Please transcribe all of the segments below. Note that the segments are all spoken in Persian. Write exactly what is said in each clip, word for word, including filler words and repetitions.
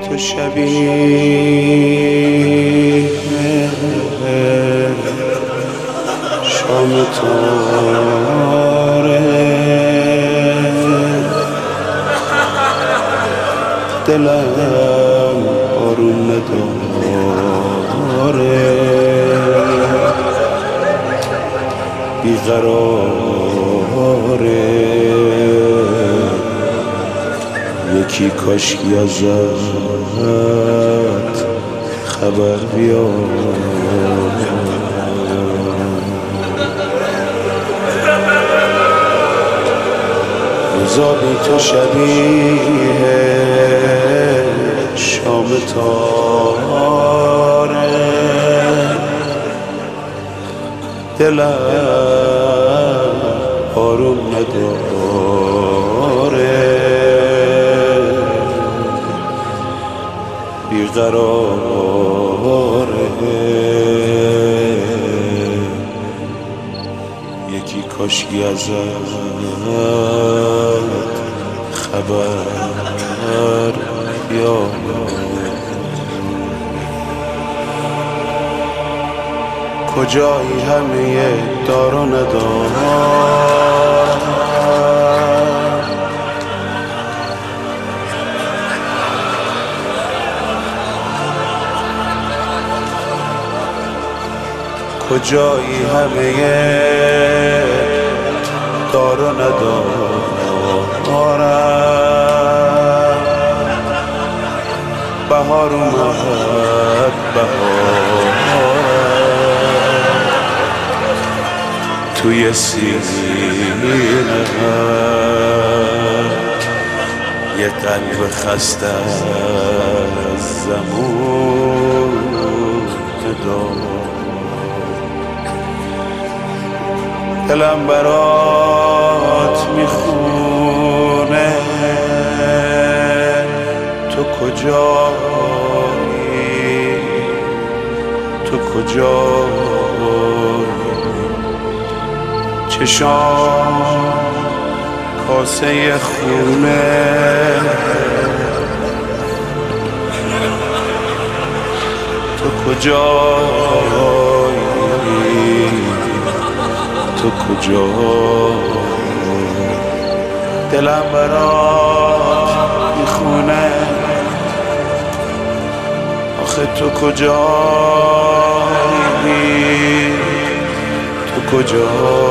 تو شبیه شام تاره، دلم آروم نداره، بیقراره، یکی کاشکی ازت خبر بیار. روزا بی تو شبیه شام تاره، دلم آروم نداره، بیقراره، یکی کاشکی ازت خبر بیار. کجایی همه دار و ندار، کجایی همه دار و ندارم. بهار اومد بهار توی سینه، یه قلب خسته از زمون دار. دلم برات میخونه تو کجایی، تو کجایی. چشام کاسه خونه، تو کجایی، تو کجا. دلم برات میخونه آخه تو کجایی، تو کجا.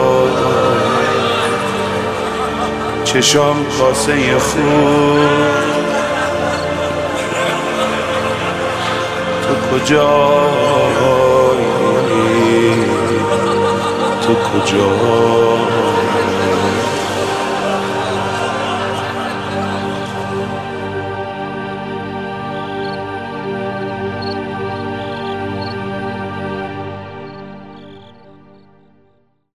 چشام کاسه خون، تو کجایی، تو کجا.